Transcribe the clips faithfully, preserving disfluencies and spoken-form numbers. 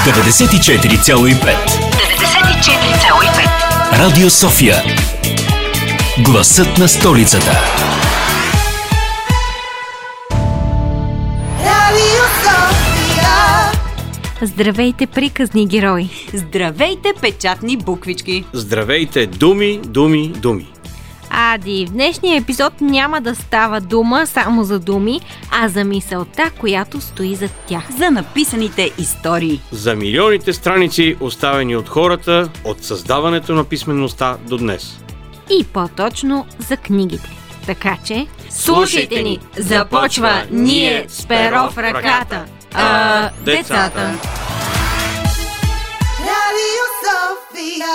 деветдесет и четири цяло и пет. деветдесет и четири цяло и пет. Радио София. Гласът на столицата. Радио София. Здравейте, приказни герои! Здравейте, печатни буквички! Здравейте, думи, думи, думи! Ади, в днешния епизод няма да става дума само за думи, а за мисълта, която стои зад тях. За написаните истории. За милионите страници, оставени от хората, от създаването на писмеността до днес. И по-точно за книгите. Така че, слушайте ни! Започва Ние с перо в ръката, а децата. Радио София.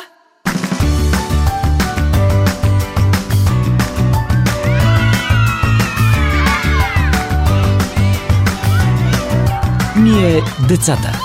Ние децата.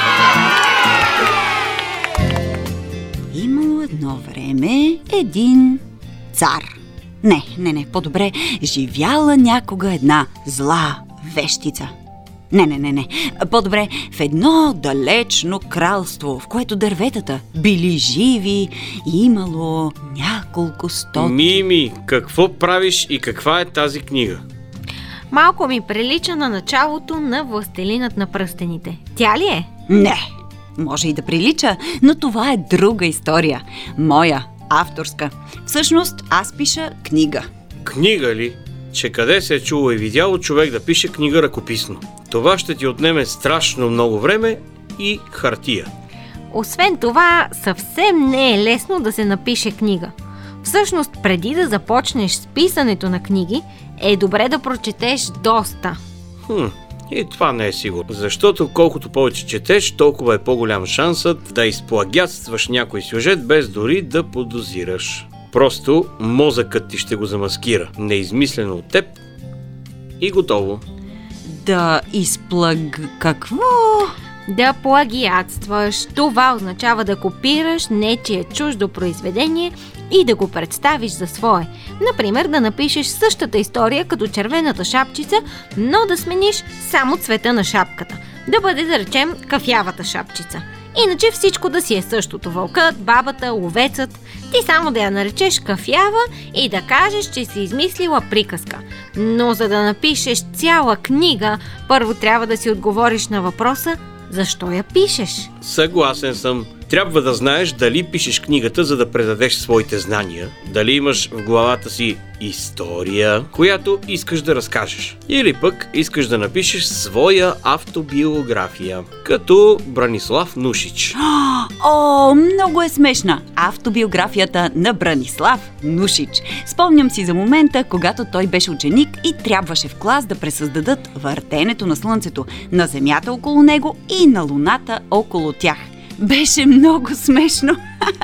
Имало едно време един цар. Не, не, не, по-добре. Живяла някога една зла вещица. Не, не, не, не. По-добре в едно далечно кралство, в което дърветата били живи и имало няколко стотин. Мими, какво правиш и каква е тази книга? Малко ми прилича на началото на Властелинът на пръстените. Тя ли е? Не, може и да прилича, но това е друга история. Моя, авторска. Всъщност, аз пиша книга. Книга ли? Че къде се е чуло и видяло човек да пише книга ръкописно? Това ще ти отнеме страшно много време и хартия. Освен това, съвсем не е лесно да се напише книга. Всъщност, преди да започнеш с писането на книги, е добре да прочетеш доста. Хм, и това не е сигурно. Защото колкото повече четеш, толкова е по-голям шансът да изплагиатстваш някой сюжет, без дори да подозираш. Просто мозъкът ти ще го замаскира, неизмислено от теб и готово. Да изплаг... какво? Да плагиатстваш. Това означава да копираш нечие чуждо произведение и да го представиш за свое. Например, да напишеш същата история като червената шапчица, но да смениш само цвета на шапката. Да бъде, да речем, кафявата шапчица. Иначе всичко да си е същото. Вълкът, бабата, овецът. Ти само да я наречеш кафява и да кажеш, че си измислила приказка. Но за да напишеш цяла книга, първо трябва да си отговориш на въпроса: защо я пишеш? Съгласен съм. Трябва да знаеш дали пишеш книгата, за да предадеш своите знания, дали имаш в главата си история, която искаш да разкажеш. Или пък искаш да напишеш своя автобиография, като Бранислав Нушич. О, много е смешна! Автобиографията на Бранислав Нушич. Спомням си за момента, когато той беше ученик и трябваше в клас да пресъздадат въртенето на Слънцето, на Земята около него и на Луната около тях. Беше много смешно.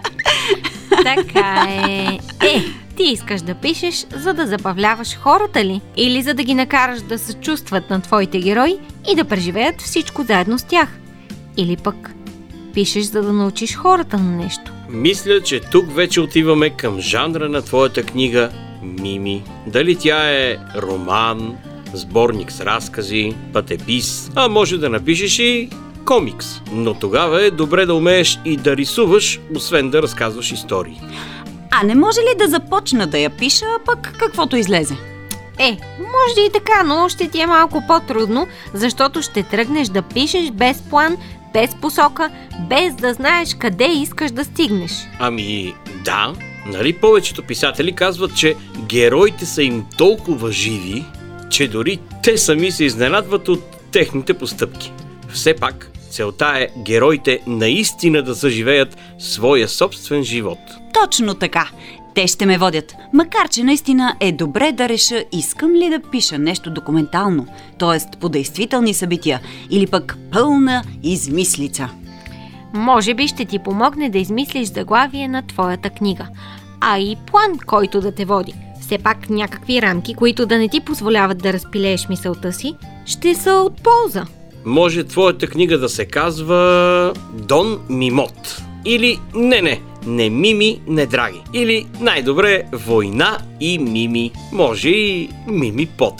Така е. Е, ти искаш да пишеш, за да забавляваш хората ли? Или за да ги накараш да се чувстват на твоите герои и да преживеят всичко заедно с тях? Или пък пишеш, за да научиш хората на нещо? Мисля, че тук вече отиваме към жанра на твоята книга, Мими. Дали тя е роман, сборник с разкази, пътепис, а може да напишеш и комикс. Но тогава е добре да умееш и да рисуваш, освен да разказваш истории. А не може ли да започна да я пиша, а пък каквото излезе? Е, може и така, но ще ти е малко по-трудно, защото ще тръгнеш да пишеш без план, без посока, без да знаеш къде искаш да стигнеш. Ами да, нали повечето писатели казват, че героите са им толкова живи, че дори те сами се изненадват от техните постъпки. Все пак, целта е героите наистина да заживеят своя собствен живот. Точно така. Те ще ме водят. Макар че наистина е добре да реша искам ли да пиша нещо документално, т.е. по действителни събития, или пък пълна измислица. Може би ще ти помогне да измислиш заглавие на твоята книга, а и план, който да те води. Все пак някакви рамки, които да не ти позволяват да разпилееш мисълта си, ще са от полза. Може твоята книга да се казва Дон Мимот. Или не, не, не Мими, не Драги. Или най-добре Война и Мими. Може и Мими Потър.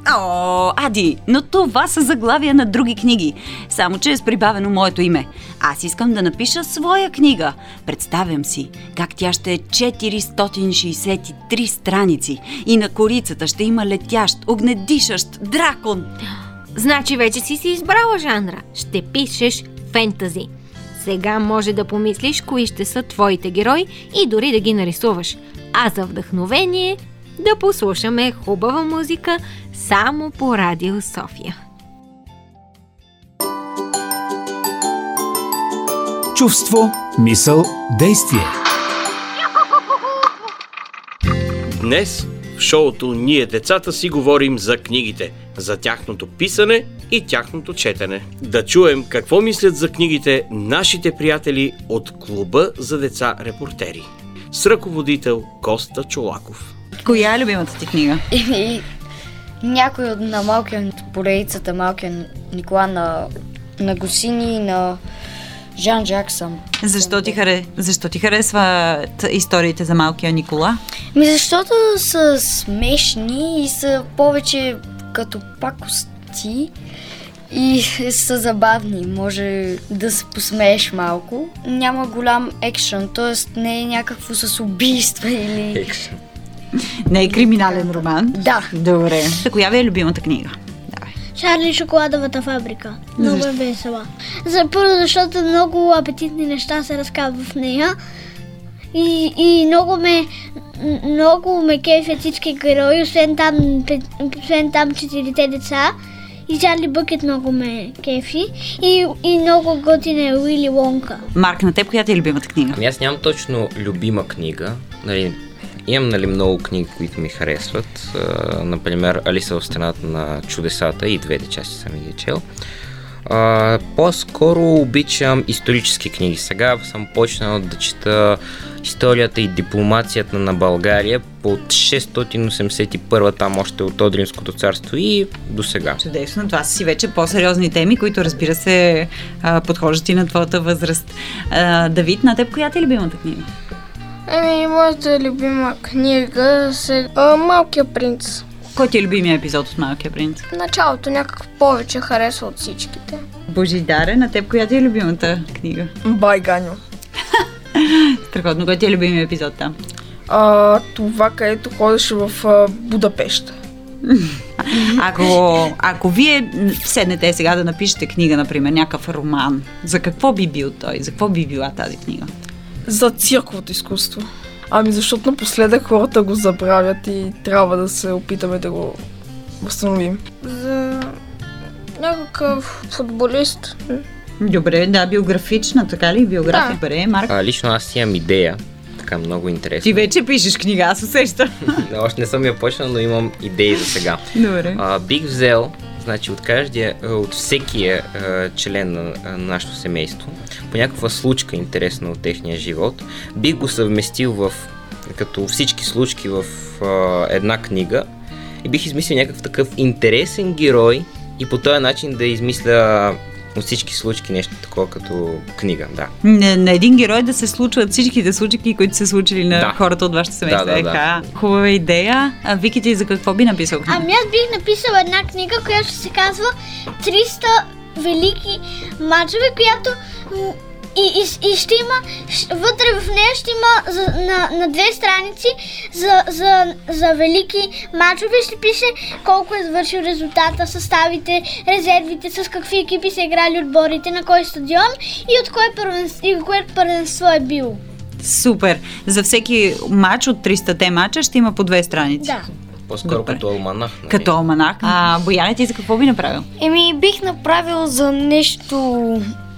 О, Ади, но това са заглавия на други книги, само че е с прибавено моето име. Аз искам да напиша своя книга. Представям си как тя ще е четиристотин шейсет и три страници и на корицата ще има летящ, огнедишащ дракон. Значи вече си си избрала жанра. Ще пишеш фентази. Сега може да помислиш кои ще са твоите герои и дори да ги нарисуваш. А за вдъхновение да послушаме хубава музика само по Радио София. Чувство, мисъл, действие. Днес в шоуто Ние децата си говорим за книгите, за тяхното писане и тяхното четене. Да чуем какво мислят за книгите нашите приятели от Клуба за деца репортери с ръководител Коста Чолаков. Коя е любимата ти книга? И някой от на малкия поредицата Малкия Никола на, на Госини и на Жан Жак съм. Защо ти, харе... Защо ти харесват историите за Малкия Никола? Ми защото са смешни и са повече като пакости и са забавни. Може да се посмееш малко. Няма голям екшън, т.е. не е някакво с убийства или... Екшън. Не е криминален роман? Да. Добре. Коя ви е любимата книга? Давай. Шарли и шоколадовата фабрика. Много е весела. За първо, защото много апетитни неща се разказват в нея. И, и много ме много ме кефят всички герои, освен там, освен там четирите деца. И Чарли Бъкет много ме кефи. И, и много готина е Уили Вонка. Марк, на теб коя ти е любимата книга? Ами аз нямам точно любима книга. Нали, имам нали, много книги, които ми харесват. А, например, Алиса в страната на чудесата и двете части съм ги чел. А, по-скоро обичам исторически книги. Сега съм почнал да чета историята и дипломацията на България от шестстотин осемдесет и първа, там още от Одринското царство и до сега. Чудесно, това са си вече по-сериозни теми, които разбира се подхождат и на твоята възраст. А, Давид, на теб коя ти е любимата книга? Еми, моята любима книга е Малкия принц. Кой ти е любимия епизод от Малкия принц? В началото някак повече харесва от всичките. Божидаре, на теб коя ти е любимата книга? Байганьо. Страхотно, кой ти е любимия епизод там? А, това, където ходеше в а, Будапеща. Ако, ако вие седнете сега да напишете книга, например, някакъв роман, за какво би бил той? За какво би била тази книга? За цирковото изкуство. Ами защото напоследък хората го забравят и трябва да се опитаме да го възстановим. За някакъв футболист. Добре, да, биографична, така ли? Биография, да. Добре, Марк. А, лично аз имам идея, така много интересна. Ти вече пишеш книга, аз усещам. Да, още не съм я почнал, но имам идеи за сега. Добре. А, бих взел, значи от каждия, от всекия член на, на нашето семейство, по някаква случка интересна от техния живот, бих го съвместил в, като всички случки в а, една книга и бих измислил някакъв такъв интересен герой и по този начин да измисля от всички случки нещо такова като книга, да. На, на един герой да се случват всичките случки, които се случили на да. хората от вашето семейство. Да, да, да. Хубава идея. А Вики, ти за какво би написал книга? Ами аз бих написала една книга, която се казва триста велики мачове, която и, и, и ще има, вътре в нея ще има за, на, на две страници за, за, за велики мачове, ще пише колко е завършил резултата, съставите, резервите, с какви екипи са играли отборите, на кой стадион и от кое първенство, и кое първенство е бил. Супер! За всеки мач от тристата мача ще има по две страници. Да. По-скоро Добре. като алманах. Нали? Като алманах. А Бояне, ти за какво би направил? Еми, бих направил за нещо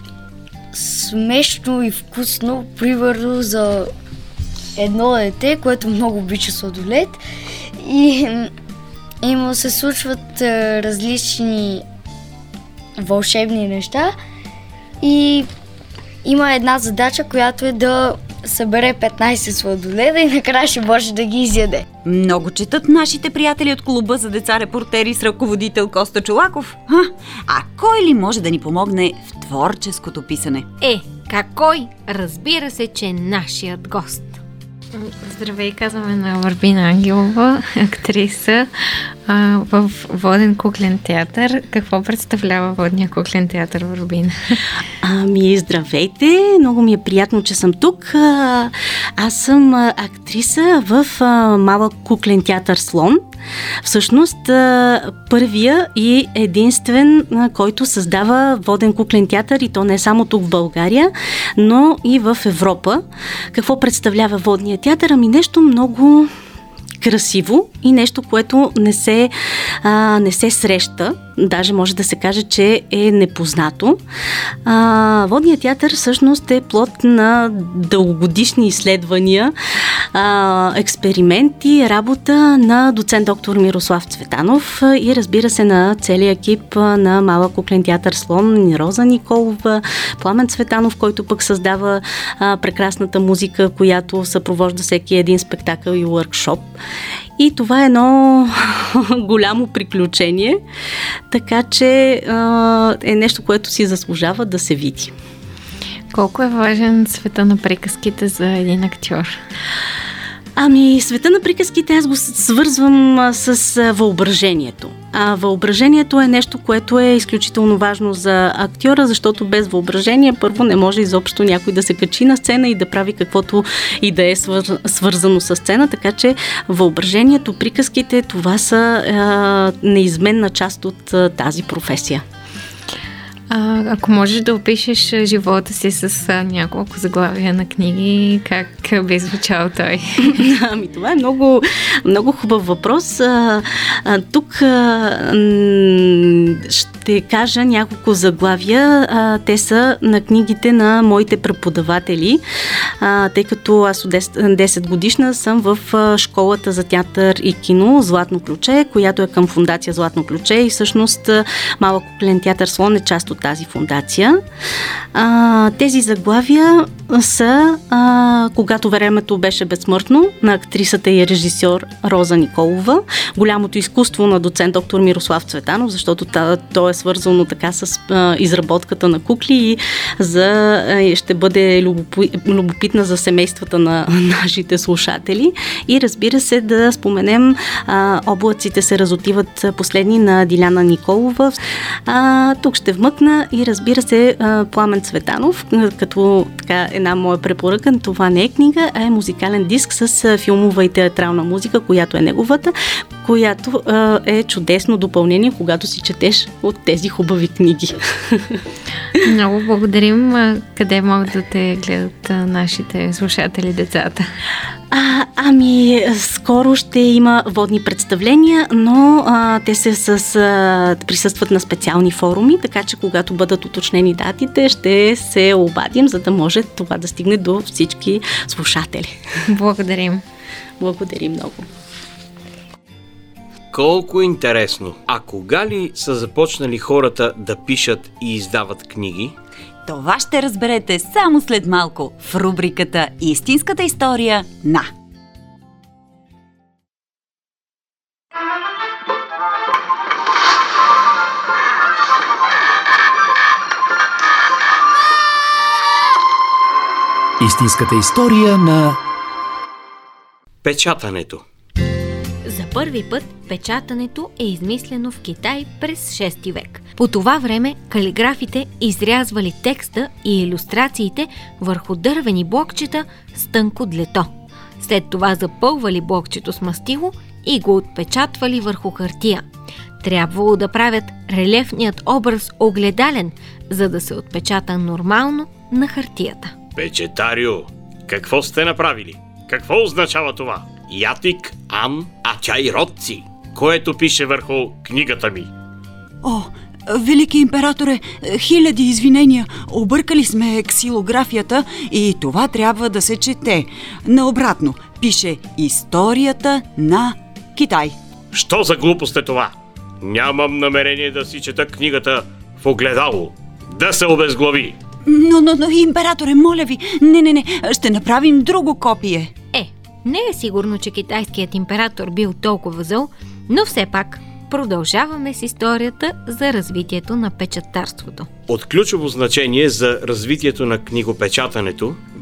смешно и вкусно, примерно за едно дете, което много обича сладолед и има се случват а, различни вълшебни неща и има една задача, която е да събере петнайсет сладоледа и накрая ще може да ги изяде. Много четат нашите приятели от Клуба за деца репортери с ръководител Коста Чолаков. Ха, а кой ли може да ни помогне в творческото писане? Е, как кой? Разбира се, че нашият гост. Здравей, казваме на Върбина Ангелова, актриса а, в Воден куклен театър. Какво представлява Водния куклен театър, Върбина? Ами, здравейте! Много ми е приятно, че съм тук. Аз съм актриса в Малък куклен театър Слон. Всъщност, първия и единствен, който създава воден куклен театър, и то не само тук в България, но и в Европа. Какво представлява водния театър? Ами нещо много красиво и нещо, което не се, а, не се среща. Даже може да се каже, че е непознато. А, водният театър всъщност е плод на дългогодишни изследвания, а, експерименти, работа на доцент доктор Мирослав Цветанов и разбира се на целия екип на Малък куклен театър Слон, Роза Николова, Пламен Цветанов, който пък създава а, прекрасната музика, която съпровожда всеки един спектакъл и уъркшоп. И това е едно голямо приключение, така че а, е нещо, което си заслужава да се види. Колко е важен света на приказките за един актьор? Ами, света на приказките аз го свързвам а, с а, въображението. А въображението е нещо, което е изключително важно за актьора, защото без въображение първо не може изобщо някой да се качи на сцена и да прави каквото и да е свър... свързано с сцена, така че въображението, приказките, това са а, неизменна част от а, тази професия. А, ако можеш да опишеш живота си с а, няколко заглавия на книги, как би звучал той? Ами това е много, много хубав въпрос. А, а, тук а, ще кажа няколко заглавия. А, те са на книгите на моите преподаватели, а, тъй като аз от десет годишна съм в школата за театър и кино Златно ключе, която е към фондация Златно ключе и всъщност Малък куклен театър Слон е част от тази фондация. А, тези заглавия са а, Когато времето беше безсмъртно на актрисата и режисьор Роза Николова, Голямото изкуство на доцент доктор Мирослав Цветанов, защото то е свързано така с а, изработката на кукли и за, а, ще бъде любопи, любопитна за семействата на нашите слушатели. И разбира се да споменем а, Облаците се разотиват последни на Диляна Николова. А, тук ще вмъкна и разбира се Пламен Цветанов, като така една моя препоръка. Това не е книга, а е музикален диск с филмова и театрална музика, която е неговата, която е чудесно допълнение, когато си четеш от тези хубави книги. Много благодарим. Къде могат да те гледат нашите слушатели, децата? А, ами, скоро ще има водни представления, но а, те се с, а, присъстват на специални форуми, така че когато бъдат уточнени датите, ще се обадим, за да може това да стигне до всички слушатели. Благодарим. Благодарим много. Колко интересно! А кога ли са започнали хората да пишат и издават книги? Това ще разберете само след малко в рубриката Истинската история на. Истинската история на печатането. За първи път печатането е измислено в Китай през шести век. По това време калиграфите изрязвали текста и илюстрациите върху дървени блокчета с тънко длето. След това запълвали блокчето с мастило и го отпечатвали върху хартия. Трябвало да правят релефният образ огледален, за да се отпечата нормално на хартията. Печетарио, какво сте направили? Какво означава това? Ятик, ан, ачай родци, което пише върху книгата ми. О, велики императоре, хиляди извинения. Объркали сме ксилографията и това трябва да се чете. Наобратно, пише Историята на Китай. Що за глупост е това? Нямам намерение да си чета книгата в огледало. Да се обезглави. Но, но, но, императоре, моля ви, не, не, не, ще направим друго копие. Е, не е сигурно, че китайският император бил толкова зъл, но все пак продължаваме с историята за развитието на печатарството. От ключово значение за развитието на книгопечатането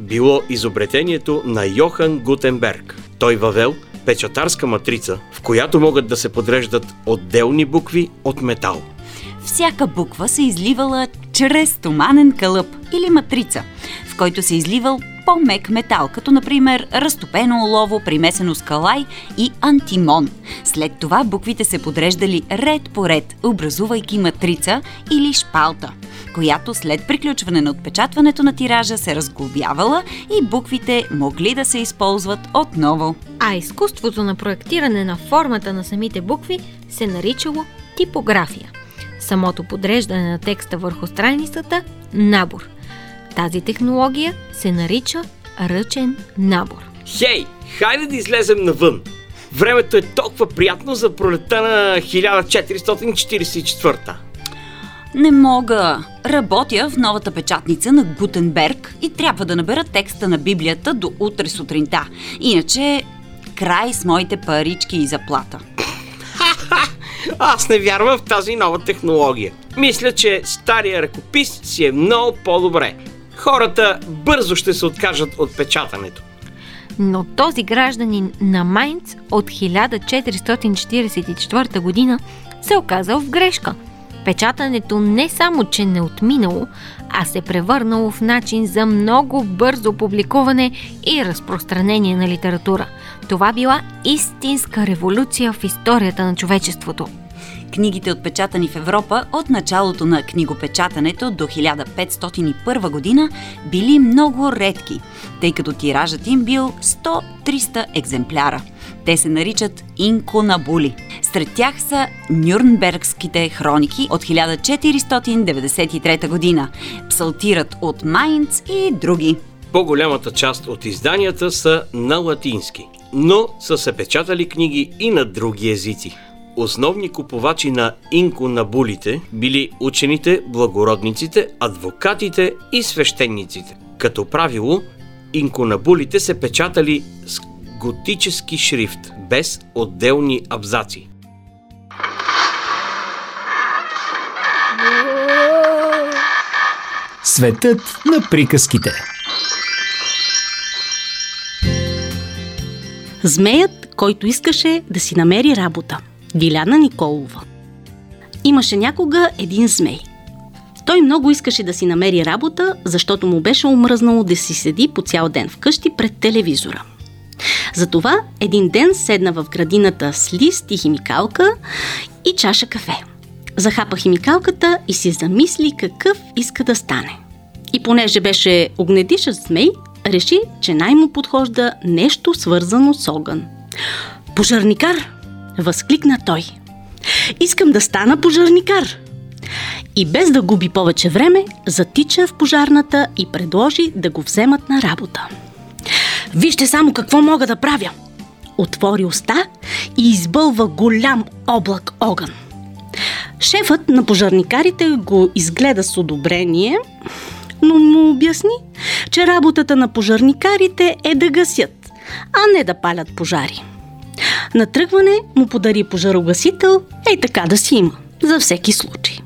било изобретението на Йохан Гутенберг. Той въвел печатарска матрица, в която могат да се подреждат отделни букви от метал. Всяка буква се изливала чрез стоманен кълъп или матрица, в който се изливал по-мек метал, като например разтопено олово, примесено с калай и антимон. След това буквите се подреждали ред по ред, образувайки матрица или шпалта, която след приключване на отпечатването на тиража се разглобявала и буквите могли да се използват отново. А изкуството на проектиране на формата на самите букви се наричало типография. Самото подреждане на текста върху страницата – набор. Тази технология се нарича ръчен набор. Хей, хайде да излезем навън! Времето е толкова приятно за пролетта на хиляда четиристотин четиридесет и четвърта. Не мога. Работя в новата печатница на Гутенберг и трябва да набера текста на Библията до утре сутринта. Иначе край с моите парички и заплата. Аз не вярвам в тази нова технология. Мисля, че стария ръкопис си е много по-добре. Хората бързо ще се откажат от печатането. Но този гражданин на Майнц от хиляда четиристотин четиридесет и четвърта година се оказал в грешка. Печатането не само, че не отминало, а се превърнало в начин за много бързо публикуване и разпространение на литература. Това била истинска революция в историята на човечеството. Книгите, отпечатани в Европа от началото на книгопечатането до хиляда петстотин и първа година, били много редки, тъй като тиражът им бил сто до триста екземпляра. Те се наричат инкунабули. Сред тях са Нюрнбергските хроники от хиляда четиристотин деветдесет и трета година, Псалтирът от Майнц и други. По-голямата част от изданията са на латински, но са се печатали книги и на други езици. Основни купувачи на инкунабулите били учените, благородниците, адвокатите и свещениците. Като правило, инкунабулите се печатали с готически шрифт, без отделни абзаци. Светът на приказките. Змеят, който искаше да си намери работа. Диляна Николова. Имаше някога един змей. Той много искаше да си намери работа, защото му беше омръзнало да си седи по цял ден вкъщи пред телевизора. Затова един ден седна в градината с лист и химикалка и чаша кафе. Захапа химикалката и си замисли какъв иска да стане. И понеже беше огнедишащ змей, реши, че най-му подхожда нещо свързано с огън. Пожарникар! Възкликна той. Искам да стана пожарникар! И без да губи повече време, затича в пожарната и предложи да го вземат на работа. Вижте само какво мога да правя! Отвори уста и избълва голям облак огън. Шефът на пожарникарите го изгледа с одобрение, но му обясни, че работата на пожарникарите е да гасят, а не да палят пожари. На тръгване му подари пожарогасител, ей така да си има, за всеки случай.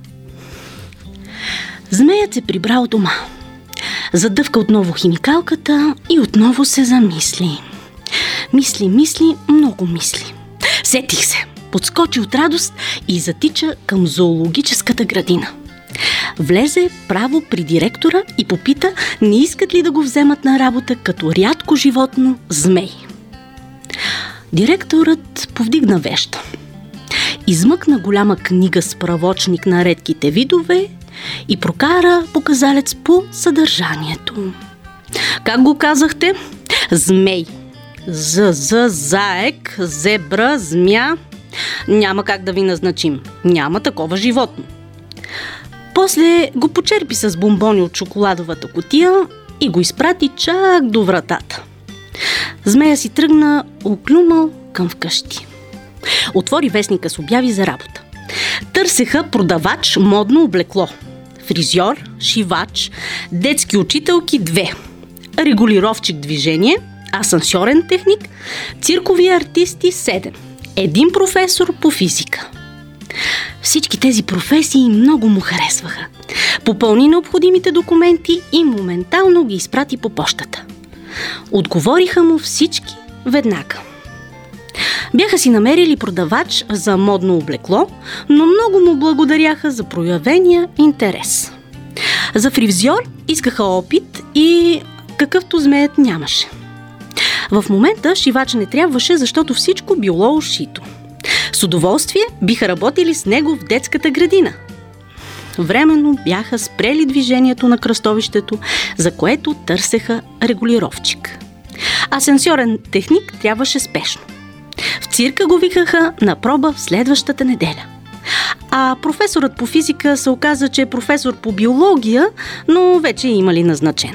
Змеят се прибрал дома. Задъвка отново химикалката и отново се замисли. Мисли, мисли, много мисли. Сетих се, подскочи от радост и затича към зоологическата градина. Влезе право при директора и попита, не искат ли да го вземат на работа като рядко животно змей. Директорът повдигна веща. Измъкна голяма книга с справочник на редките видове и прокара показалец по съдържанието. Как го казахте? Змей. З, з, заек, зебра, змия. Няма как да ви назначим. Няма такова животно. После го почерпи с бомбони от шоколадовата кутия и го изпрати чак до вратата. Змея си тръгна оклюмал към вкъщи. Отвори вестника с обяви за работа. Търсеха продавач модно облекло, фризьор, шивач, детски учителки две, регулировчик движение, асансьорен техник, циркови артисти седем, един професор по физика. Всички тези професии много му харесваха. Попълни необходимите документи и моментално ги изпрати по пощата. Отговориха му всички веднага. Бяха си намерили продавач за модно облекло, но много му благодаряха за проявения интерес. За фризьор искаха опит и какъвто змеят нямаше. В момента шивач не трябваше, защото всичко било ушито. С удоволствие биха работили с него в детската градина. Временно бяха спрели движението на кръстовището, за което търсеха регулировчик. Асансьорен техник трябваше спешно. В цирка го викаха на проба в следващата неделя. А професорът по физика се оказа, че е професор по биология, но вече имали назначен.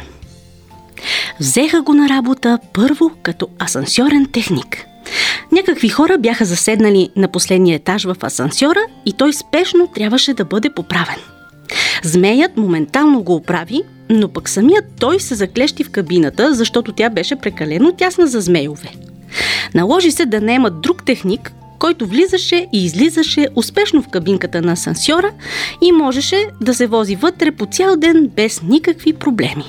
Взеха го на работа първо като асансьорен техник. Някакви хора бяха заседнали на последния етаж в асансьора и той спешно трябваше да бъде поправен. Змеят моментално го оправи, но пък самият той се заклещи в кабината, защото тя беше прекалено тясна за змейове. Наложи се да наемат друг техник, който влизаше и излизаше успешно в кабинката на асансьора и можеше да се вози вътре по цял ден без никакви проблеми.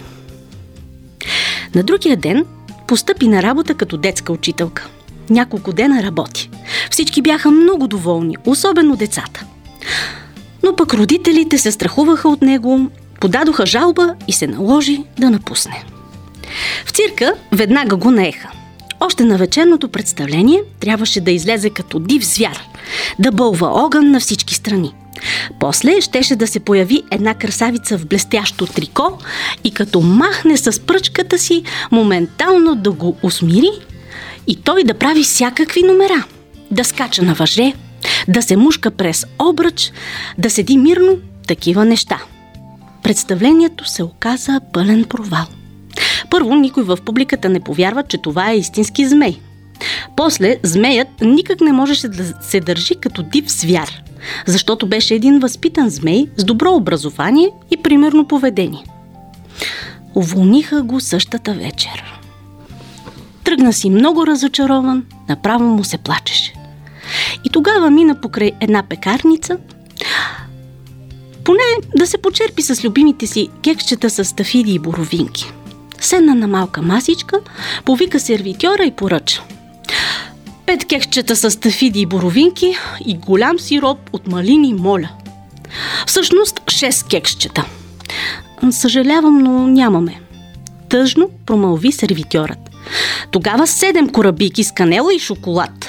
На другия ден постъпи на работа като детска учителка. Няколко дена работи. Всички бяха много доволни, особено децата. Но пък родителите се страхуваха от него, подадоха жалба и се наложи да напусне. В цирка веднага го наеха. Още на вечерното представление трябваше да излезе като див звяр, да бълва огън на всички страни. После щеше да се появи една красавица в блестящо трико и като махне с пръчката си, моментално да го усмири и той да прави всякакви номера. Да скача на въже, да се мушка през обръч, да седи мирно, такива неща. Представлението се оказа пълен провал. Първо, никой в публиката не повярва, че това е истински змей. После, змеят никак не можеше да се държи като див звяр, защото беше един възпитан змей с добро образование и примерно поведение. Уволниха го същата вечер. Тръгна си много разочарован, направо му се плачеше. И тогава мина покрай една пекарница, поне да се почерпи с любимите си кексчета с стафиди и боровинки. Седна на малка масичка, повика сервитьора и поръча: пет кексчета с стафиди и боровинки и голям сироп от малини, моля. Всъщност шест кексчета. Съжалявам, но нямаме. Тъжно промълви сервитьорът. Тогава седем корабийки с канела и шоколад.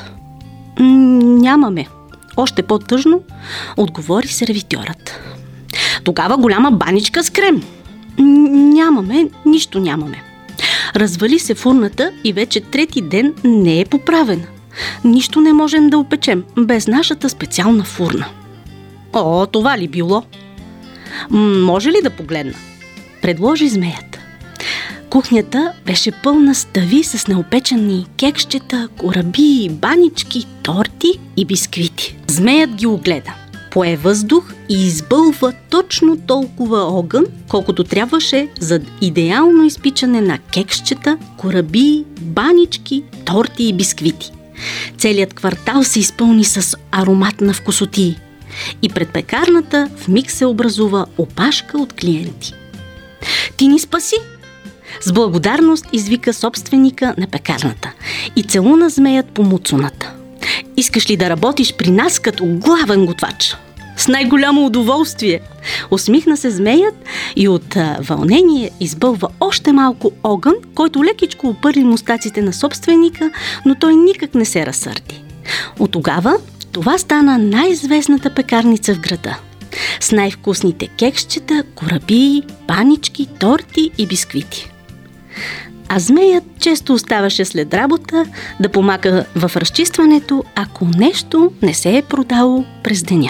Нямаме. Още по-тъжно отговори сервитьорът. Тогава голяма баничка с крем. Нямаме, нищо нямаме. Развали се фурната и вече трети ден не е поправена. Нищо не можем да опечем без нашата специална фурна. О, това ли било? М- може ли да погледна? Предложи змеят. Кухнята беше пълна с тави с неопечени кексчета, кораби, банички, торти и бисквити. Змеят ги огледа. Пое въздух и избълва точно толкова огън, колкото трябваше за идеално изпичане на кексчета, кораби, банички, торти и бисквити. Целият квартал се изпълни с аромат на вкусотии и пред пекарната вмиг се образува опашка от клиенти. Ти ни спаси! С благодарност извика собственика на пекарната и целуна змеят по муцуната. Искаш ли да работиш при нас като главен готвач? С най-голямо удоволствие! Усмихна се змеят и от а, вълнение избълва още малко огън, който лекичко опърли мустаците на собственика, но той никак не се разсърди. От тогава това стана най-известната пекарница в града. С най-вкусните кексчета, корабии, панички, торти и бисквити. А змеят често оставаше след работа да помага в разчистването, ако нещо не се е продало през деня.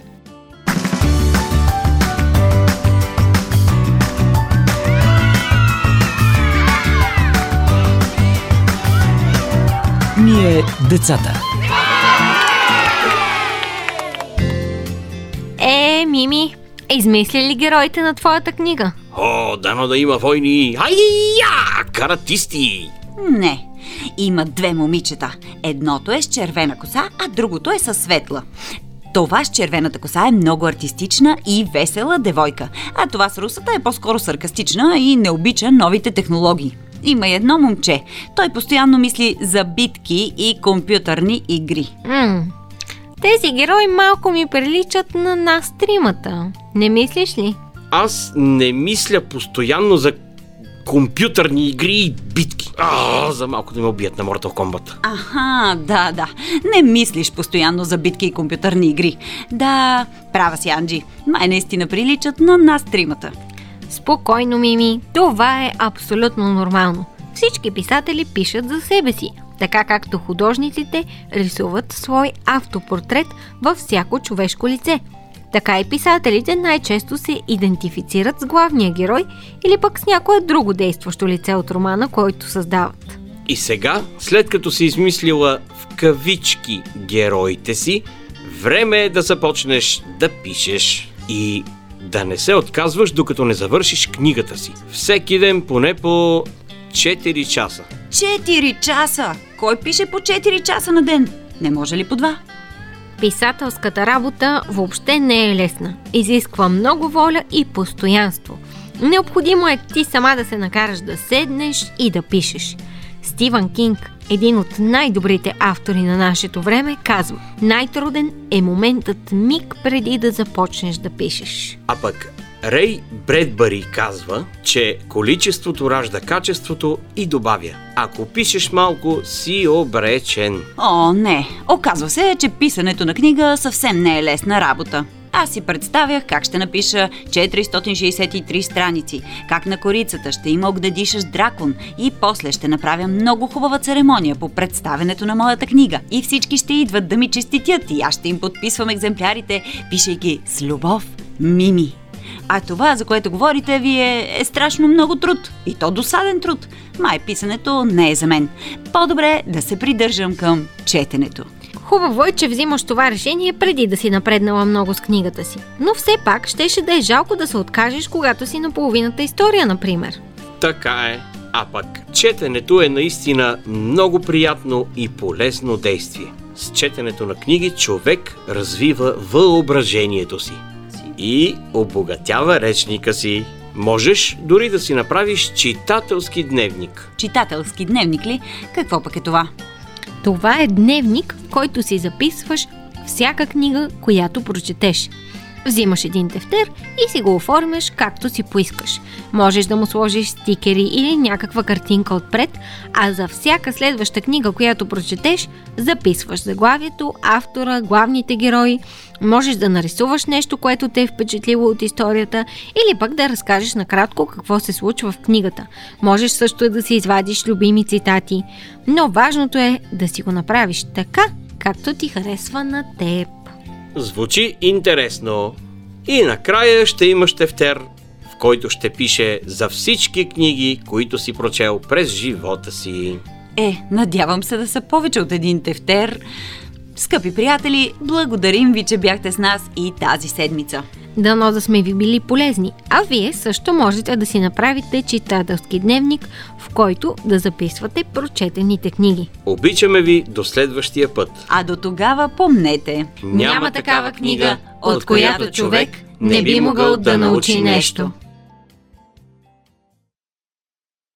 Ние децата. Е, Мими, измисли ли героите на твоята книга? О, дано да има войни. Ай-я! Каратисти! Не. Има две момичета. Едното е с червена коса, а другото е със светла. Това с червената коса е много артистична и весела девойка, а това с русата е по-скоро саркастична и не обича новите технологии. Има и едно момче. Той постоянно мисли за битки и компютърни игри. М- Тези герои малко ми приличат на нас тримата. Не мислиш ли? Аз не мисля постоянно за компютърни игри и битки. А, за малко да ме убият на Mortal Kombat. Аха, да, да. Не мислиш постоянно за битки и компютърни игри. Да, права си, Анджи. Май наистина приличат на нас тримата. Спокойно, Мими. Това е абсолютно нормално. Всички писатели пишат за себе си, така както художниците рисуват свой автопортрет във всяко човешко лице. Така и писателите най-често се идентифицират с главния герой или пък с някое друго действащо лице от романа, който създават. И сега, след като си измислила в кавички героите си, време е да започнеш да пишеш и да не се отказваш, докато не завършиш книгата си. Всеки ден поне по четири часа. четири часа? Кой пише по четири часа на ден? Не може ли по два? Писателската работа въобще не е лесна. Изисква много воля и постоянство. Необходимо е ти сама да се накараш да седнеш и да пишеш. Стивън Кинг, един от най-добрите автори на нашето време, казва: най-труден е моментът миг преди да започнеш да пишеш. А пък Рей Бредбъри казва, че количеството ражда качеството и добавя: ако пишеш малко, си обречен. О, не. Оказва се, че писането на книга съвсем не е лесна работа. Аз си представях как ще напиша четиристотин шейсет и три страници, как на корицата ще има огнедишащ дракон и после ще направя много хубава церемония по представенето на моята книга. И всички ще идват да ми честитят и аз ще им подписвам екземплярите, пишейки с любов, Мими. А това, за което говорите вие, е страшно много труд. И то досаден труд. Май писането не е за мен. По-добре да се придържам към четенето. Хубаво е, че взимаш това решение преди да си напреднала много с книгата си. Но все пак щеше да е жалко да се откажеш, когато си на половината история, например. Така е. А пък четенето е наистина много приятно и полезно действие. С четенето на книги човек развива въображението си и обогатява речника си. Можеш дори да си направиш читателски дневник. Читателски дневник ли? Какво пък е това? Това е дневник, в който си записваш всяка книга, която прочетеш. Взимаш един тефтер и си го оформяш както си поискаш. Можеш да му сложиш стикери или някаква картинка отпред, а за всяка следваща книга, която прочетеш, записваш заглавието, автора, главните герои. Можеш да нарисуваш нещо, което те е впечатлило от историята, или пък да разкажеш накратко какво се случва в книгата. Можеш също да си извадиш любими цитати, но важното е да си го направиш така, както ти харесва на теб. Звучи интересно. И накрая ще имаш тефтер, в който ще пише за всички книги, които си прочел през живота си. Е, надявам се да са повече от един тефтер. Скъпи приятели, благодарим ви, че бяхте с нас и тази седмица. Дано да сме ви били полезни, а вие също можете да си направите читателски дневник, в който да записвате прочетените книги. Обичаме ви до следващия път. А до тогава помнете: няма такава книга, от която човек не би могъл да научи нещо.